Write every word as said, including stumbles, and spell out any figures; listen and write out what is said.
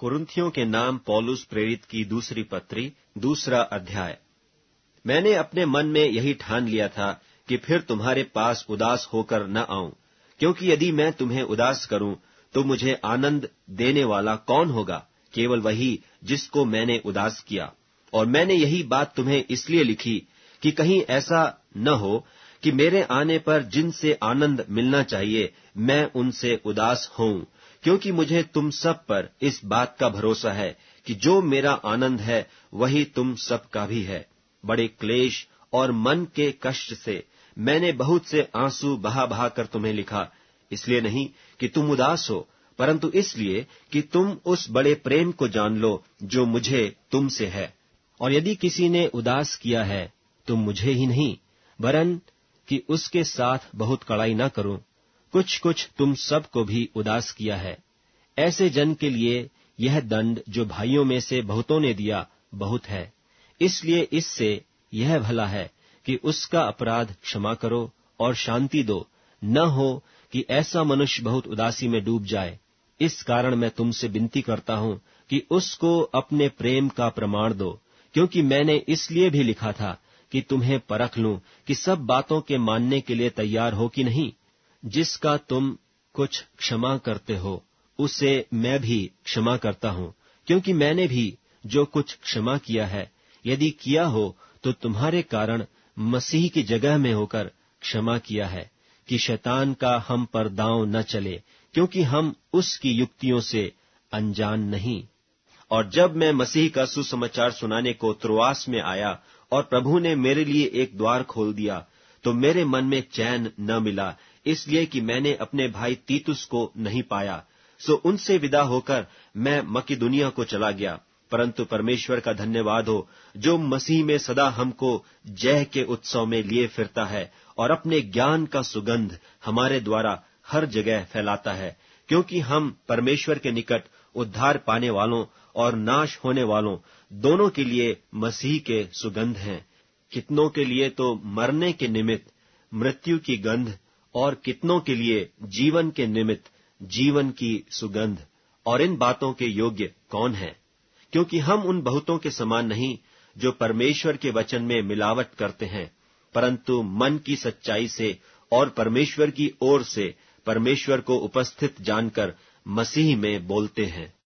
कुरिन्थियों के नाम पौलुस प्रेरित की दूसरी पत्री, दूसरा अध्याय। मैंने अपने मन में यही ठान लिया था कि फिर तुम्हारे पास उदास होकर न आऊं, क्योंकि यदि मैं तुम्हें उदास करूं तो मुझे आनंद देने वाला कौन होगा? केवल वही जिसको मैंने उदास किया। और मैंने यही बात तुम्हें इसलिए लिखी कि कहीं ऐसा न हो कि मेरे आने पर जिनसे आनंद मिलना चाहिए मैं उनसे उदास होऊं, क्योंकि मुझे तुम सब पर इस बात का भरोसा है कि जो मेरा आनंद है वही तुम सब का भी है। बड़े क्लेश और मन के कष्ट से मैंने बहुत से आंसू बहा बहा कर तुम्हें लिखा, इसलिए नहीं कि तुम उदास हो, परंतु इसलिए कि तुम उस बड़े प्रेम को जान लो जो मुझे तुमसे है। और यदि किसी ने उदास किया है तो मुझे ही नहीं, वरन कि उसके साथ बहुत कड़ाई न करूं। कुछ कुछ तुम सब को भी उदास किया है। ऐसे जन के लिए यह दंड जो भाइयों में से बहुतों ने दिया बहुत है। इसलिए इससे यह भला है कि उसका अपराध क्षमा करो और शांति दो, न हो कि ऐसा मनुष्य बहुत उदासी में डूब जाए। इस कारण मैं तुमसे विनती करता हूं कि उसको अपने प्रेम का प्रमाण दो, क्योंकि मैंने इसलिए भी लिखा था कि तुम्हें परख लूं कि सब बातों के मानने के लिए तैयार हो कि नहीं। जिसका तुम कुछ क्षमा करते हो उसे मैं भी क्षमा करता हूं, क्योंकि मैंने भी जो कुछ क्षमा किया है, यदि किया हो तो तुम्हारे कारण मसीह की जगह में होकर क्षमा किया है, कि शैतान का हम पर दांव न चले, क्योंकि हम उसकी युक्तियों से अनजान नहीं। और जब मैं मसीह का सुसमाचार सुनाने को त्रोआस में आया और प्रभु ने मेरे लिए एक द्वार खोल दिया, तो मेरे मन में चैन न मिला, इसलिए कि मैंने अपने भाई तीतुस को नहीं पाया। सो उनसे विदा होकर मैं मकिदुनिया को चला गया। परंतु परमेश्वर का धन्यवाद हो, जो मसीह में सदा हमको जय के उत्सव में लिए फिरता है और अपने ज्ञान का सुगंध हमारे द्वारा हर जगह फैलाता है, क्योंकि हम परमेश्वर के निकट उद्धार पाने वालों और नाश होने वालों दोनों के लिए मसीह के सुगंध हैं। कितनों के लिए तो मरने के निमित्त मृत्यु की गंध, और कितनों के लिए जीवन के निमित्त जीवन की सुगंध। और इन बातों के योग्य कौन है? क्योंकि हम उन बहुतों के समान नहीं जो परमेश्वर के वचन में मिलावट करते हैं, परंतु मन की सच्चाई से और परमेश्वर की ओर से परमेश्वर को उपस्थित जानकर मसीह में बोलते हैं।